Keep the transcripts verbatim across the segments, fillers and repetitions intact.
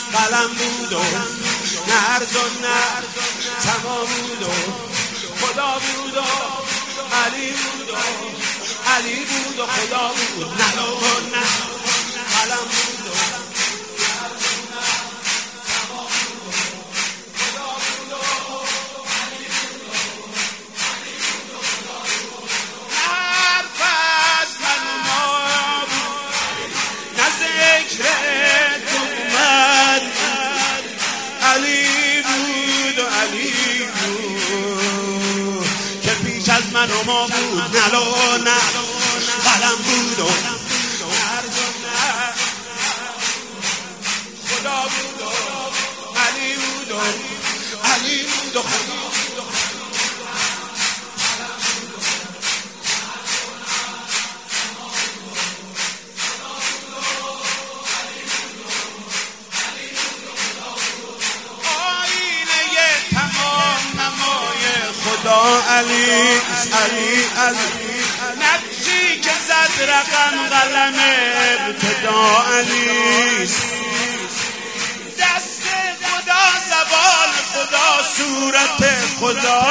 قلم بود و نرد و نرد تمام بود و خدا بود و علی بود و علی بود و خدا بود نه و نه قلم بود و من و ما بود نلو نه قلم بود و نرد و نه خدا بود و علی بود و علی بود و خدا بود و آینه تمام نمای خدا علی علی علی نقشی که زد رقم قلم ابتدا علی دست خدا زبان خدا صورت خدا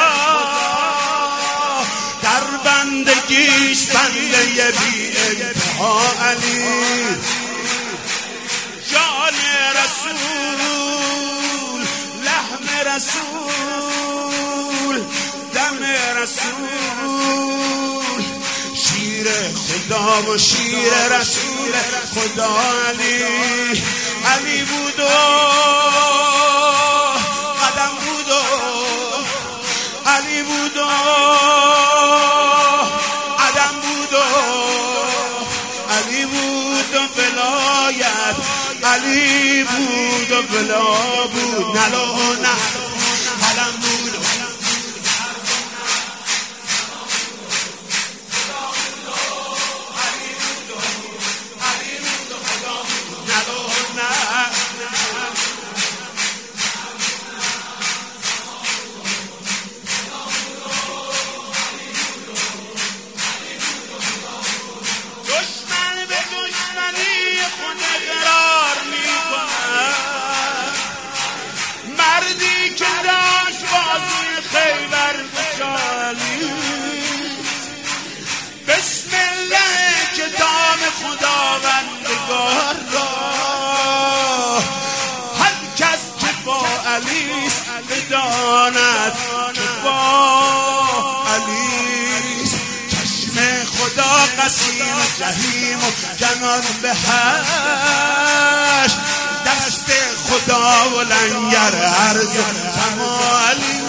در بندگیش بنده بی انتها علی جان رسول لحم رسول دم رسول شیر خدا و شیر رسول خدا علی علی بود و قدم بود و علی بود و عدم بود و علی بود و ولایت علی بود و بلا بود نلو نه قلم بود و بسم الله کتاب خداوندگار را هر کس که با علیست بداند که با علیست چشم خدا قصیر جهیم و جنان به هشت دست خدا و لنگر عرض تمالی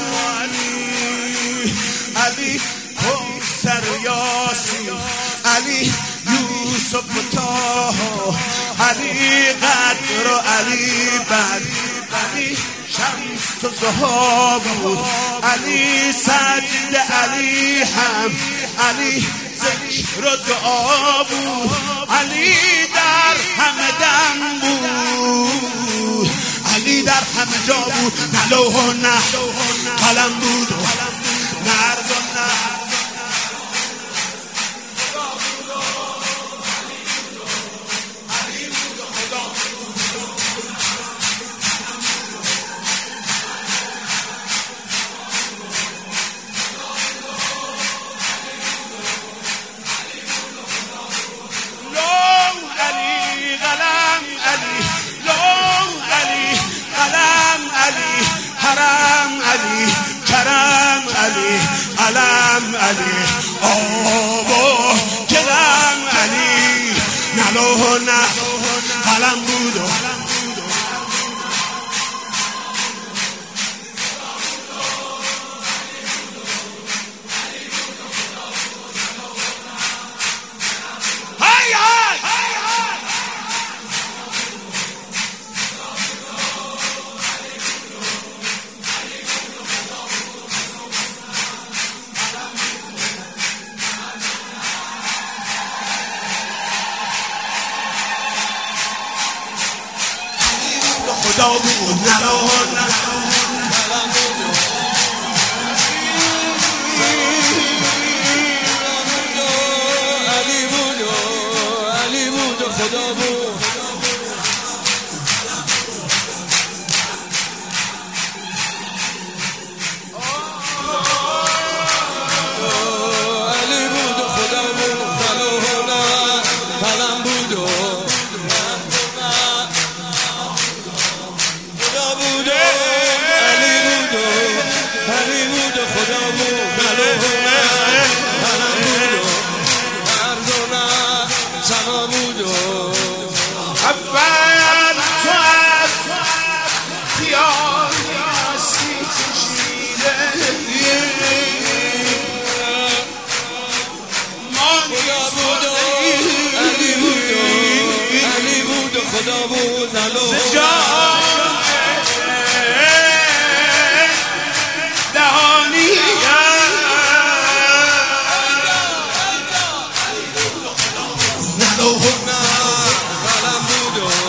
علی کوثر یاسین علی یوسف طه علی قدر و علی بدر علی شمس و ضحی بود علی سجد علی هم علی ذکر و دعا بود علی در همه دم بود علی در همه جا بود نه لوح و نه قلم بود و نرد و نه حرم علی کرم علی علم علی آب و گلم علی نلوح و نه قلم بود و خدا بود نلوح و نه علی بود و علی بود و خدا بود بود و خدا بود و علی بود و علی بود و خدا بود منم بود و مرد و نه سما بود و اول تو از خیال هستی کشیده خدا بود و علی بود و علی بود و خدا بود نلو دهانی نلو منم بود و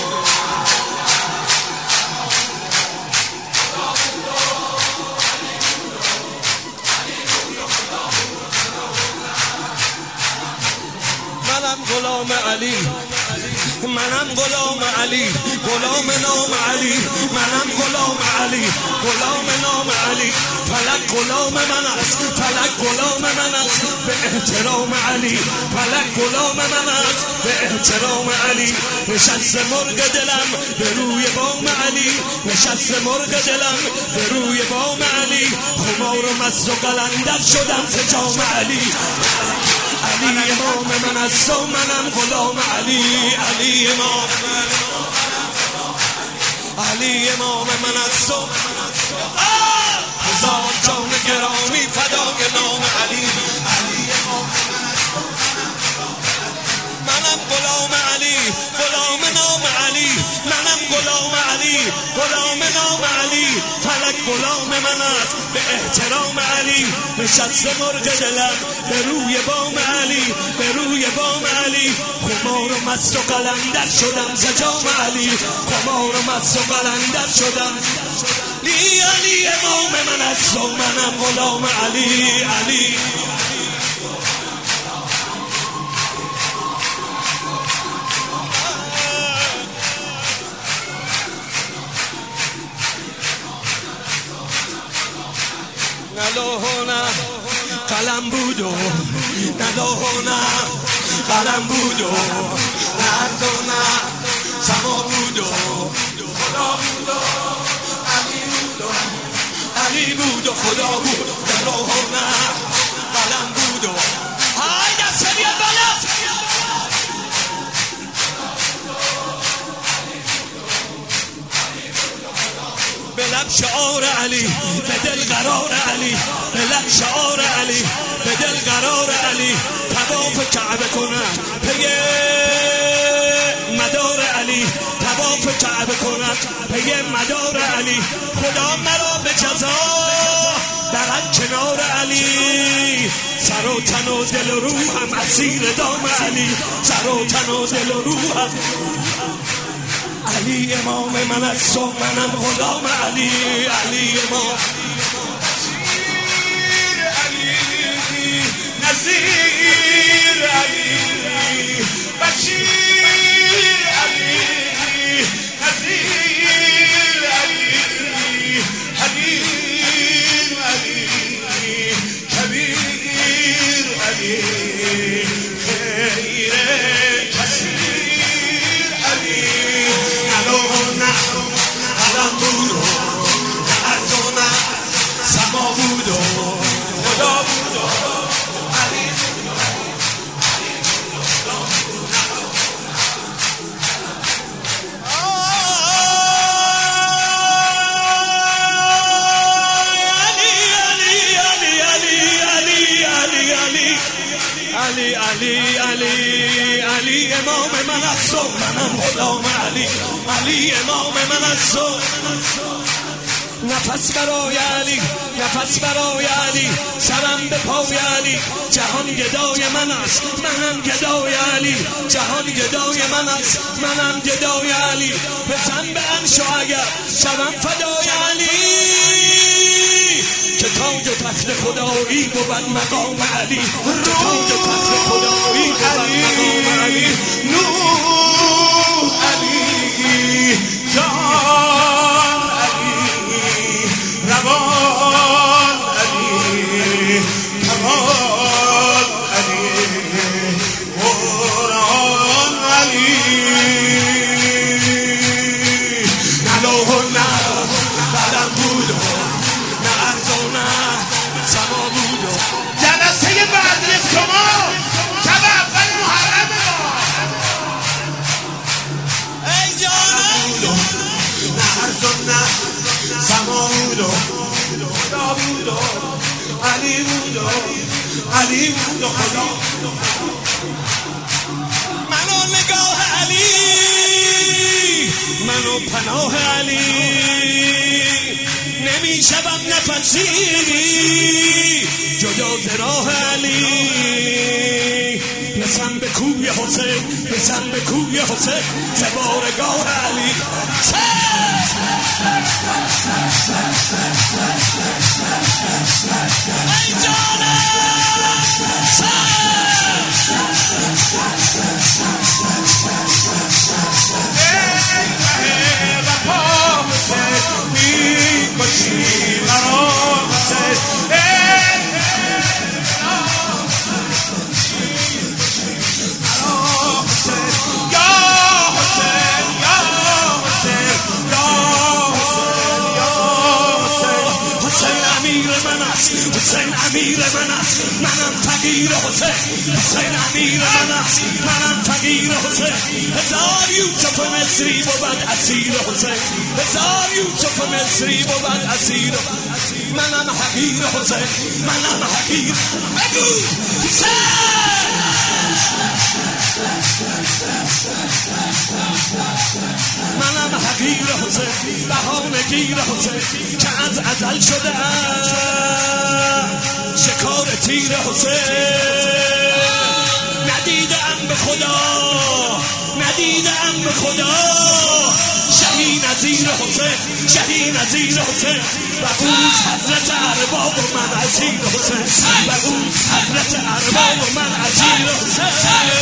منم غلام علی منم غلام علی غلام نام علی منم غلام علی غلام نام علی فلک غلام من است فلک غلام من است به احترام علی فلک غلام من است به احترام علی نشست مرغ دلم به روی بام علی نشست مرغ دلم به روی بام علی خمار و مست و قلندر شدم ز جام علی علی امام من است و منم غلام علی علی امام علی امام من است و هزار جان گرامی فدای نام علی علی امام منم غلام علی غلام نام علی منم غلام علی غلام نام علی فلک غلام من است به احترام علی نشست مرغ دلم به روی بام علی به روی بام علی خمار و مست و قلندر شدم ز جام علی خمار و مست و قلندر شدم علی علی امام من است و منم غلام علی علی نلوهونه قلم بود و نلوهونه قلم بود و نردونه سما بود و خدا بود و علی بود و علی بود و خدا بود نلوهونه قلم بود و های دست بیاد بالا به لب شعار علی به دل قرار علی به لب شعار علی به دل قرار علی طواف کعبه کنم پی مدار علی طواف کعبه کنم پی مدار علی خدا مرا به جزا برد کنار علی سر و تن و دل و روحم اسیر دام علی سر و تن و دل و روحم علی امام من است و منم غلام علی علی امام نظیر علی بشیر علی نظیر علی حبیب علی کبیر علی خیر کثیر علی نلوهونه قلم بود و نردونه سما بود و خدا بود و علی علی علی علی امام من است و منم غلام علی علی امام من است و نفس برای علی نفس برای علی سرم به پای علی جهان گدای من است منم گدای علی جهان گدای من است منم گدای علی بزن به انشو اگر شوم فدای علی که تاج و تخت خدایی بود مقام علی که تاج و تخت خدایی بود مقام علی نور علی جان علی روان علی کمال علی قرآن علی بود و علی بود و خدا منو نگاه علی منو پناه علی نمیشوم نفسی جدا ز راه علی رسم به کوی حسین رسم به کوی حسین ز بارگاه علی ای جانم حسین امیر من است منم فقیر حسین حسین امیر من است منم فقیر حسین هزار یوسف مصری بود اسیر حسین هزار یوسف مصری بود اسیر منم حقیر حسین منم حقیر بگو حسین منم حقیر حسین بهانه گیر حسین که از ازل شده شکار تیر حسین ندیدم به خدا ندیدم به خدا شهی نظیر حسین شهی نظیر حسین و اوز حضرت ارباب و من اسیر حسین و اوز حضرت ارباب و من اسیر حسین